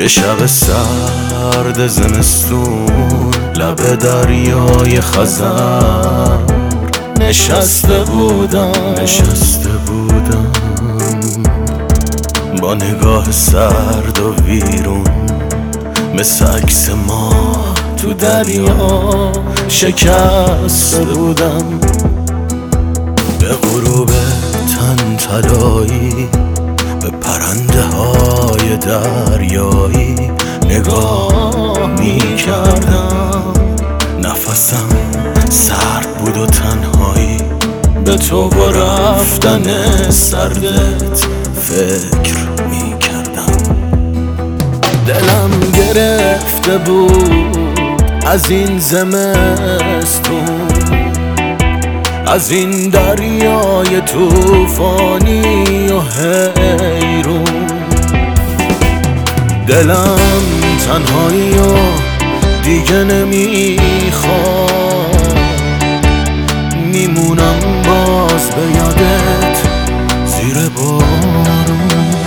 شب سرد زمستون لب دریای خزر نشسته بودم با نگاه سرد و ویرون مثل عکس ما تو دریا شکسته بودم. به غروب تن طلایی به پرنده های دریایی نگاه می کردم. نفسم سرد بود و تنهایی به تو و رفتن سردت فکر می کردم. دلم گرفته بود از این زمستون، از این دریای توفانی و حیرون. دلم تنهایی و دیگه نمیخواد، میمونم باز به یادت زیر بارون.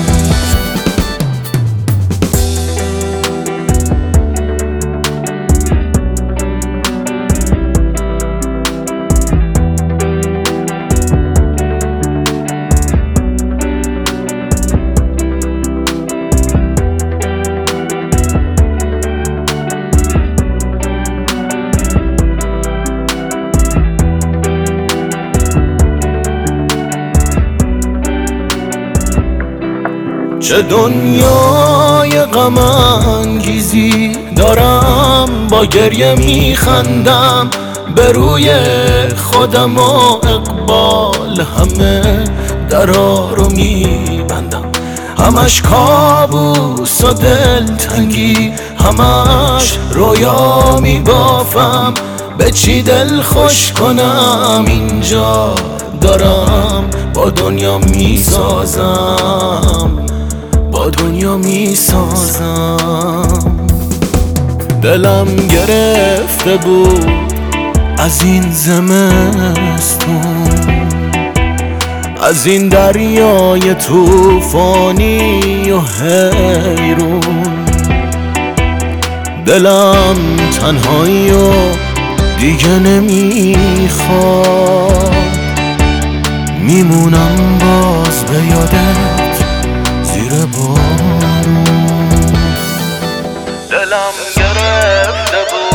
چه دنیای غم انگیزی دارم، با گریه میخندم به روی خودم و اقبال همه درا رو میبندم. همش کابوس و دلتنگی، همش رویا میبافم. به چی دل خوش کنم اینجا دارم با دنیا میسازم، با دنیا میسازم. دلم گرفته بود از این زمستون، از این دریای توفانی و حیرون. دلم تنهایی و دیگه نمیخواد، میمونم باز به یادت زیر بارون. دلم گرفته بود